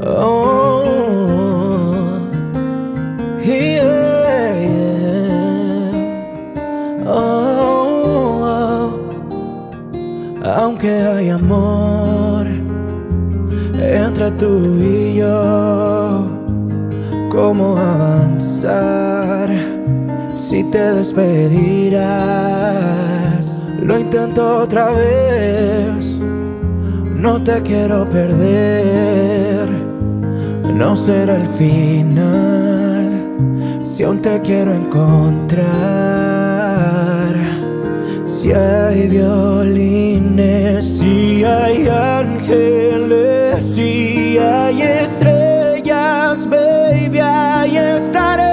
Oh, yeah, yeah. Oh, aunque hay amor entre tú y yo, ¿cómo avanzar si te despedirás? Lo intento otra vez, no te quiero perder, no será el final si aún te quiero encontrar. Si hay violines, si hay ángeles, si hay estrellas, baby, ahí estaré.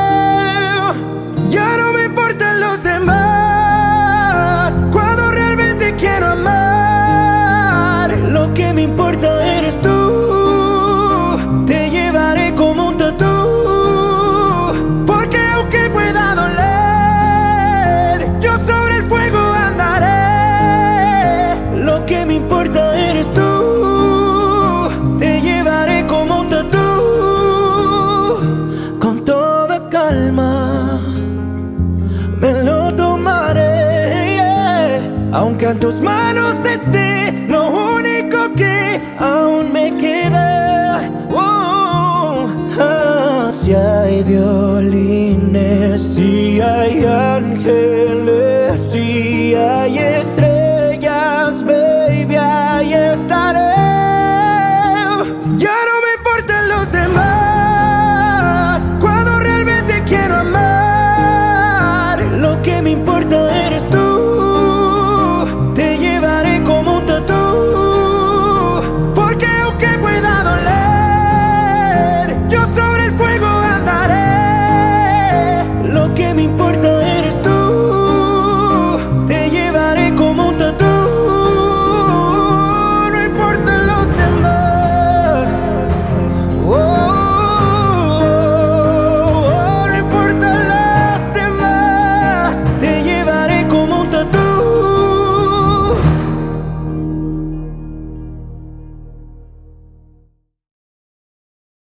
Ya no me importan los demás cuando realmente quiero amar. Lo que me importa eres tú. Te llevaré como un tatú, porque aunque pueda doler, yo sobre el fuego andaré. Lo que me importa eres tú. Te llevaré como un tatú. Con toda calma me lo tomaré, yeah. Aunque en tus manos esté lo único que aún me queda. Si hay violines, si hay ángeles, si hay estrellas, baby, ahí estaré. Ya no me importan los demás cuando realmente quiero amar. Lo que me importa eres tú. Te llevaré como un tatú, porque aunque pueda doler, yo sobre el fuego andaré. Lo que me importa